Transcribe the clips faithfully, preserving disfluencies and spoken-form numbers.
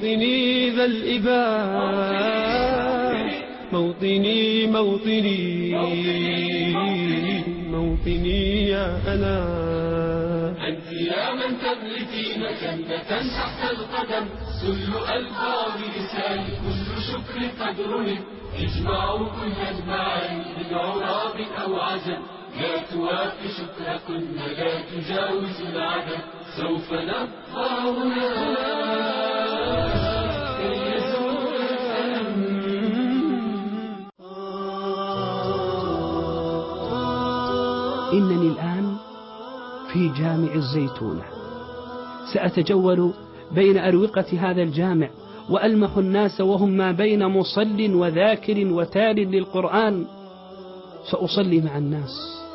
موطني ذا الإباء، موطني موطني موطني يا أنا. أنت يا من تغلفين جنة تحت القدم، سل ألقاب لسان كل شكر قدره، اجمعوا كل المعاني من عراب أو عجم، لا توافي شكركن لا تجاوز العدد، سوف نبقى هنا كي يزول الألم. إنني الآن في جامع الزيتونة، سأتجول بين أروقة هذا الجامع وألمح الناس وهم ما بين مصل وذاكر وتال للقرآن. سأصلي مع الناس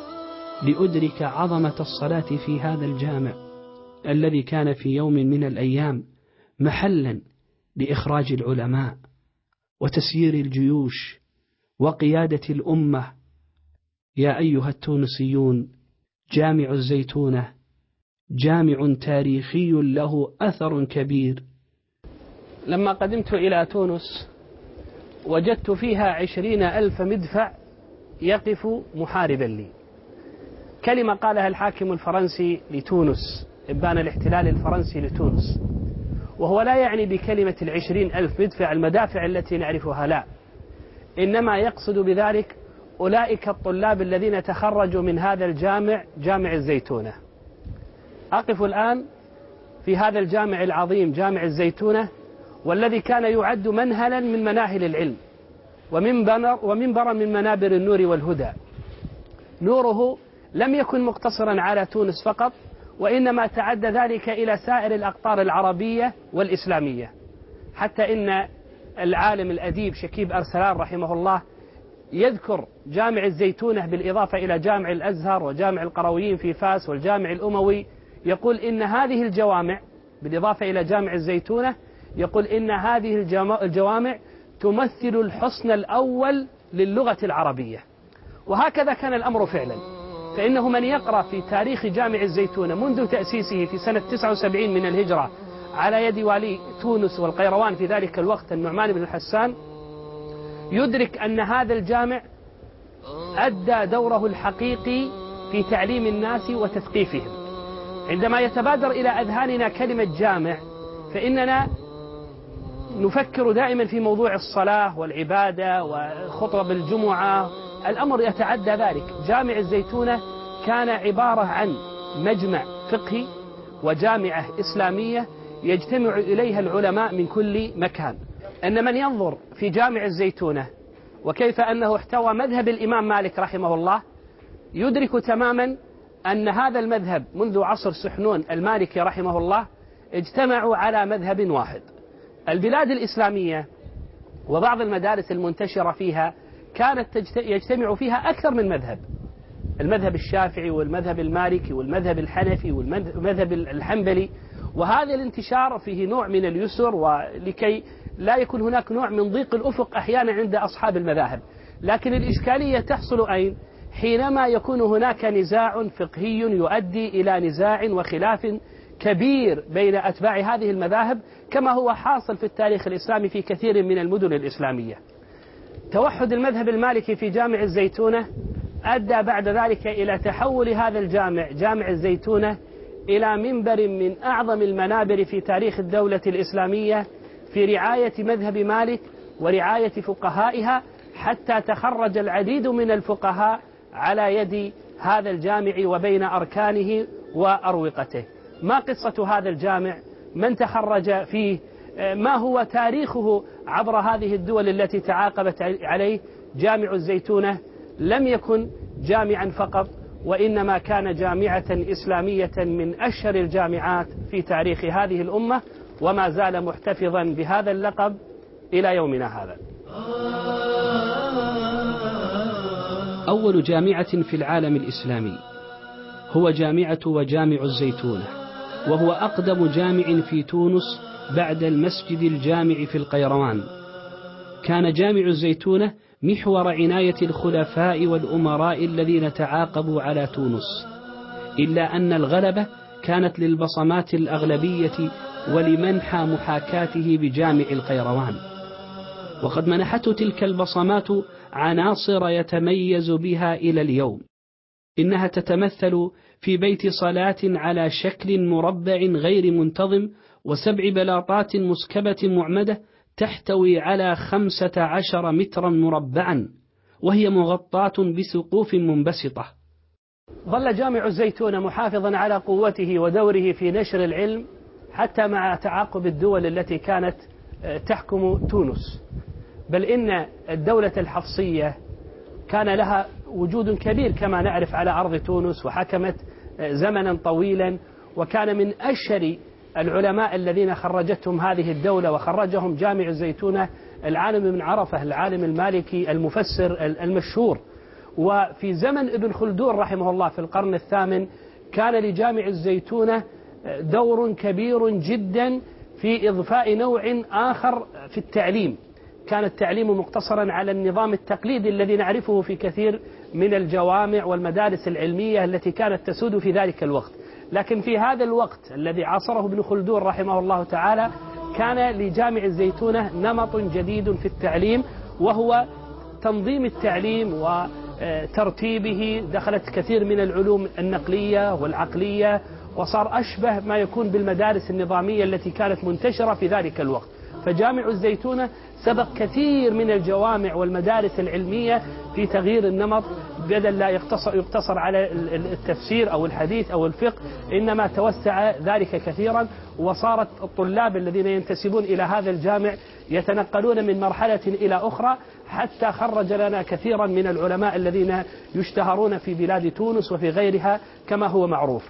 لأدرك عظمة الصلاة في هذا الجامع الذي كان في يوم من الأيام محلا لإخراج العلماء وتسيير الجيوش وقيادة الأمة. يا أيها التونسيون، جامع الزيتونة جامع تاريخي له أثر كبير. لما قدمت إلى تونس وجدت فيها عشرين ألف مدفع يقف محاربا لي. كلمة قالها الحاكم الفرنسي لتونس إبان الاحتلال الفرنسي لتونس، وهو لا يعني بكلمة العشرين ألف مدفع المدافع التي نعرفها، لا، إنما يقصد بذلك أولئك الطلاب الذين تخرجوا من هذا الجامع، جامع الزيتونة. أقف الآن في هذا الجامع العظيم، جامع الزيتونة، والذي كان يعد منهلا من مناهل العلم ومنبرا من منابر النور والهدى. نوره لم يكن مقتصرا على تونس فقط، وإنما تعدى ذلك إلى سائر الأقطار العربية والإسلامية، حتى إن العالم الأديب شكيب أرسلان رحمه الله يذكر جامع الزيتونة بالإضافة إلى جامع الأزهر وجامع القرويين في فاس والجامع الأموي، يقول إن هذه الجوامع بالإضافة إلى جامع الزيتونة، يقول إن هذه الجوامع تمثل الحصن الأول للغة العربية. وهكذا كان الأمر فعلا، فإنه من يقرأ في تاريخ جامع الزيتونة منذ تأسيسه في سنة تسعة وسبعين من الهجرة على يد والي تونس والقيروان في ذلك الوقت النعمان بن الحسان، يدرك أن هذا الجامع أدى دوره الحقيقي في تعليم الناس وتثقيفهم. عندما يتبادر إلى أذهاننا كلمة جامع فإننا نفكر دائما في موضوع الصلاة والعبادة وخطب الجمعة، الأمر يتعدى ذلك. جامع الزيتونة كان عبارة عن مجمع فقهي وجامعة إسلامية يجتمع إليها العلماء من كل مكان. أن من ينظر في جامع الزيتونة وكيف أنه احتوى مذهب الإمام مالك رحمه الله، يدرك تماما أن هذا المذهب منذ عصر سحنون المالكي رحمه الله اجتمعوا على مذهب واحد. البلاد الإسلامية وبعض المدارس المنتشرة فيها كانت يجتمع فيها أكثر من مذهب، المذهب الشافعي والمذهب المالكي والمذهب الحنفي والمذهب الحنبلي، وهذا الانتشار فيه نوع من اليسر ولكي لا يكون هناك نوع من ضيق الأفق أحيانا عند أصحاب المذاهب. لكن الإشكالية تحصل أين؟ حينما يكون هناك نزاع فقهي يؤدي إلى نزاع وخلاف كبير بين أتباع هذه المذاهب، كما هو حاصل في التاريخ الإسلامي في كثير من المدن الإسلامية. توحد المذهب المالكي في جامع الزيتونة أدى بعد ذلك إلى تحول هذا الجامع، جامع الزيتونة، إلى منبر من أعظم المنابر في تاريخ الدولة الإسلامية في رعاية مذهب مالك ورعاية فقهائها، حتى تخرج العديد من الفقهاء على يد هذا الجامع وبين أركانه وأروقته. ما قصة هذا الجامع؟ من تخرج فيه؟ ما هو تاريخه عبر هذه الدول التي تعاقبت عليه؟ جامع الزيتونة لم يكن جامعا فقط، وإنما كان جامعة إسلامية من أشهر الجامعات في تاريخ هذه الأمة، وما زال محتفظا بهذا اللقب إلى يومنا هذا. أول جامعة في العالم الإسلامي هو جامعة وجامع الزيتونة، وهو أقدم جامع في تونس بعد المسجد الجامع في القيروان. كان جامع الزيتونة محور عناية الخلفاء والأمراء الذين تعاقبوا على تونس، إلا أن الغلبة كانت للبصمات الأغلبية ولمنحى محاكاته بجامع القيروان، وقد منحته تلك البصمات عناصر يتميز بها إلى اليوم. إنها تتمثل في بيت صلاة على شكل مربع غير منتظم وسبع بلاطات مسكبة معمدة تحتوي على خمسة عشر مترا مربعا، وهي مغطاة بسقوف منبسطة. ظل جامع الزيتونة محافظا على قوته ودوره في نشر العلم حتى مع تعاقب الدول التي كانت تحكم تونس، بل إن الدولة الحفصية كان لها وجود كبير كما نعرف على أرض تونس، وحكمت زمنا طويلا، وكان من أشهر العلماء الذين خرجتهم هذه الدولة وخرجهم جامع الزيتونة العالم بن عرفة العالم المالكي المفسر المشهور. وفي زمن ابن خلدون رحمه الله في القرن الثامن كان لجامع الزيتونة دور كبير جدا في إضفاء نوع آخر في التعليم. كان التعليم مقتصرا على النظام التقليدي الذي نعرفه في كثير من الجوامع والمدارس العلمية التي كانت تسود في ذلك الوقت، لكن في هذا الوقت الذي عاصره ابن خلدون رحمه الله تعالى كان لجامع الزيتونة نمط جديد في التعليم، وهو تنظيم التعليم وترتيبه. دخلت كثير من العلوم النقلية والعقلية، وصار أشبه ما يكون بالمدارس النظامية التي كانت منتشرة في ذلك الوقت. فجامع الزيتونة سبق كثير من الجوامع والمدارس العلمية في تغيير النمط، بدل لا يقتصر, يقتصر على التفسير أو الحديث أو الفقه، إنما توسع ذلك كثيرا، وصارت الطلاب الذين ينتسبون إلى هذا الجامع يتنقلون من مرحلة إلى أخرى، حتى خرج لنا كثيرا من العلماء الذين يشتهرون في بلاد تونس وفي غيرها كما هو معروف.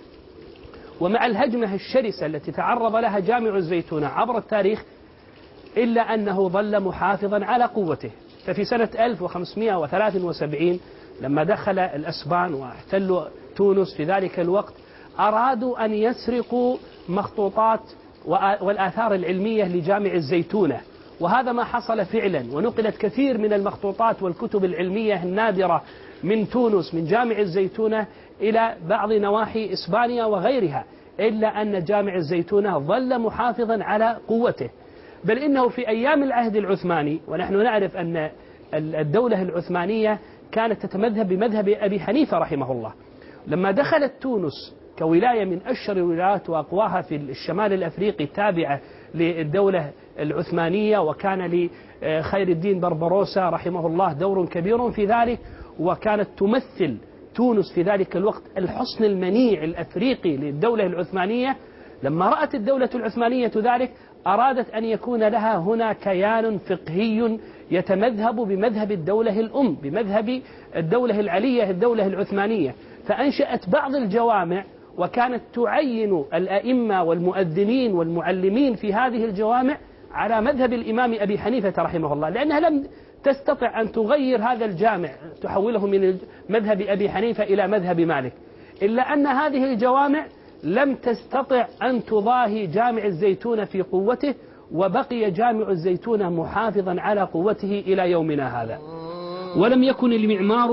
ومع الهجمة الشرسة التي تعرض لها جامع الزيتونة عبر التاريخ، إلا أنه ظل محافظا على قوته. ففي سنة ألف وخمسمائة وثلاث وسبعين لما دخل الأسبان واحتلوا تونس في ذلك الوقت، أرادوا أن يسرقوا مخطوطات والآثار العلمية لجامع الزيتونة، وهذا ما حصل فعلا، ونقلت كثير من المخطوطات والكتب العلمية النادرة من تونس من جامع الزيتونة إلى بعض نواحي إسبانيا وغيرها، إلا أن جامع الزيتونة ظل محافظا على قوته. بل إنه في أيام العهد العثماني، ونحن نعرف أن الدولة العثمانية كانت تتمذهب بمذهب أبي حنيفة رحمه الله، لما دخلت تونس كولاية من أشهر الولايات وأقواها في الشمال الأفريقي تابعة للدولة العثمانية، وكان لخير الدين بربروسا رحمه الله دور كبير في ذلك، وكانت تمثل تونس في ذلك الوقت الحصن المنيع الأفريقي للدولة العثمانية. لما رأت الدولة العثمانية ذلك أرادت أن يكون لها هنا كيان فقهي يتمذهب بمذهب الدولة الأم، بمذهب الدولة العلية الدولة العثمانية، فأنشأت بعض الجوامع، وكانت تعين الأئمة والمؤذنين والمعلمين في هذه الجوامع على مذهب الإمام أبي حنيفة رحمه الله، لأنها لم تستطع أن تغير هذا الجامع تحوله من مذهب أبي حنيفة إلى مذهب مالك، إلا أن هذه الجوامع لم تستطع أن تضاهي جامع الزيتونة في قوته، وبقي جامع الزيتونة محافظا على قوته إلى يومنا هذا. ولم يكن المعمار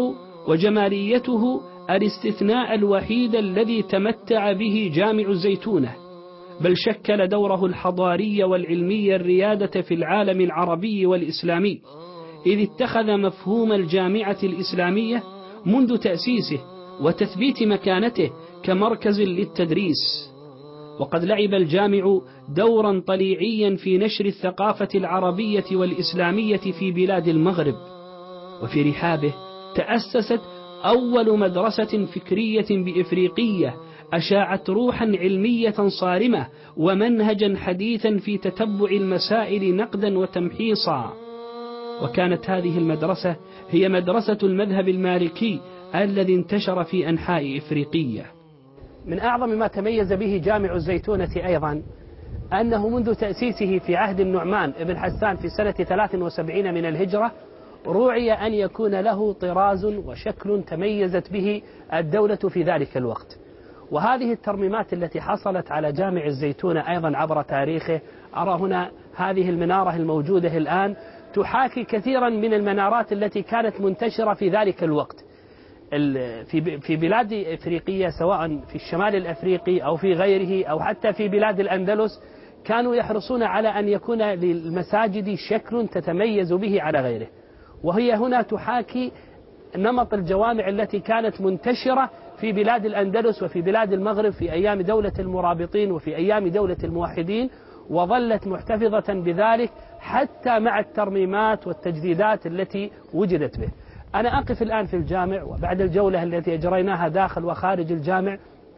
وجماليته الاستثناء الوحيد الذي تمتع به جامع الزيتونة، بل شكل دوره الحضاري والعلمي الريادة في العالم العربي والإسلامي، إذ اتخذ مفهوم الجامعة الإسلامية منذ تأسيسه وتثبيت مكانته كمركز للتدريس. وقد لعب الجامع دورا طليعيا في نشر الثقافة العربية والإسلامية في بلاد المغرب، وفي رحابه تأسست أول مدرسة فكرية بإفريقية أشاعت روحا علمية صارمة ومنهجا حديثا في تتبع المسائل نقدا وتمحيصا. وكانت هذه المدرسة هي مدرسة المذهب المالكي الذي انتشر في أنحاء إفريقية. من أعظم ما تميز به جامع الزيتونة أيضا أنه منذ تأسيسه في عهد النعمان ابن حسان في سنة ثلاث وسبعين من الهجرة روعي أن يكون له طراز وشكل تميزت به الدولة في ذلك الوقت. وهذه الترميمات التي حصلت على جامع الزيتونة أيضا عبر تاريخه، أرى هنا هذه المنارة الموجودة الآن تحاكي كثيرا من المنارات التي كانت منتشرة في ذلك الوقت، في في بلاد إفريقية سواء في الشمال الأفريقي أو في غيره أو حتى في بلاد الأندلس كانوا يحرصون على أن يكون للمساجد شكل تتميز به على غيره، وهي هنا تحاكي نمط الجوامع التي كانت منتشرة في بلاد الأندلس وفي بلاد المغرب في أيام دولة المرابطين وفي أيام دولة الموحدين، وظلت محتفظة بذلك حتى مع الترميمات والتجديدات التي وجدت به. أنا أقف الآن في الجامع، وبعد الجولة التي أجريناها داخل وخارج الجامع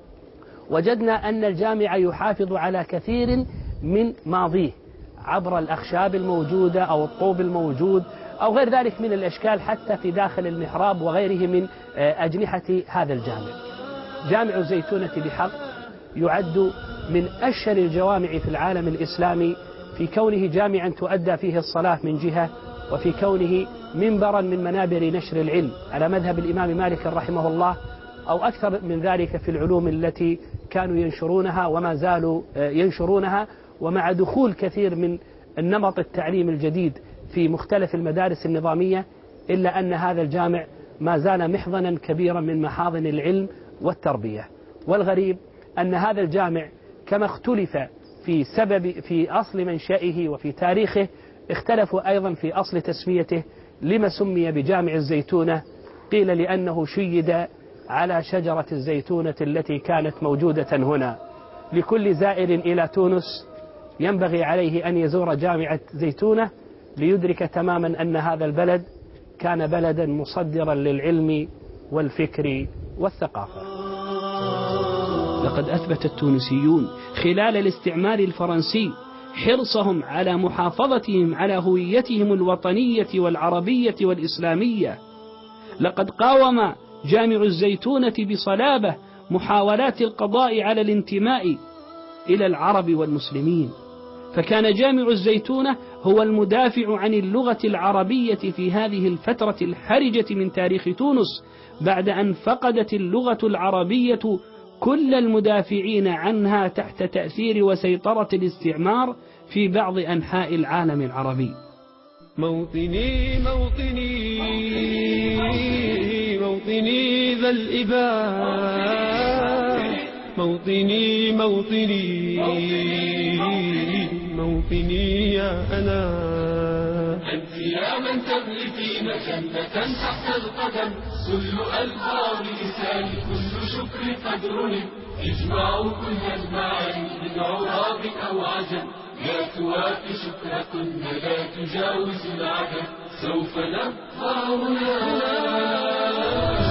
وجدنا أن الجامع يحافظ على كثير من ماضيه عبر الأخشاب الموجودة أو الطوب الموجود أو غير ذلك من الأشكال حتى في داخل المحراب وغيره من أجنحة هذا الجامع. جامع الزيتونة بحق يعد من أشهر الجوامع في العالم الإسلامي في كونه جامعا تؤدى فيه الصلاة من جهة، وفي كونه منبرا من منابر نشر العلم على مذهب الإمام مالك رحمه الله، أو أكثر من ذلك في العلوم التي كانوا ينشرونها وما زالوا ينشرونها. ومع دخول كثير من النمط التعليم الجديد في مختلف المدارس النظامية، إلا أن هذا الجامع ما زال محضنا كبيرا من محاضن العلم والتربية. والغريب أن هذا الجامع كما اختلف في سبب في أصل منشئه وفي تاريخه، اختلفوا أيضا في أصل تسميته. لما سمي بجامع الزيتونة؟ قيل لأنه شيد على شجرة الزيتونة التي كانت موجودة هنا. لكل زائر إلى تونس ينبغي عليه أن يزور جامعة زيتونة ليدرك تماما أن هذا البلد كان بلدا مصدرا للعلم والفكر والثقافة. لقد أثبت التونسيون خلال الاستعمار الفرنسي حرصهم على محافظتهم على هويتهم الوطنية والعربية والإسلامية. لقد قاوم جامع الزيتونة بصلابة محاولات القضاء على الانتماء إلى العرب والمسلمين، فكان جامع الزيتونة هو المدافع عن اللغة العربية في هذه الفترة الحرجة من تاريخ تونس، بعد أن فقدت اللغة العربية كل المدافعين عنها تحت تأثير وسيطرة الاستعمار في بعض أنحاء العالم العربي. موطني موطني موطني ذا الإباء، موطني موطني موطني يا أنا. أنت يا من تغلفين جنة تحت القدم، كل ألقاب لسان كل شكر قدرني، اجمعوا كل المعاني من عراب أو عجم، لا توافي شكركن لا تجاوز العدم، سوف نبقى هنا.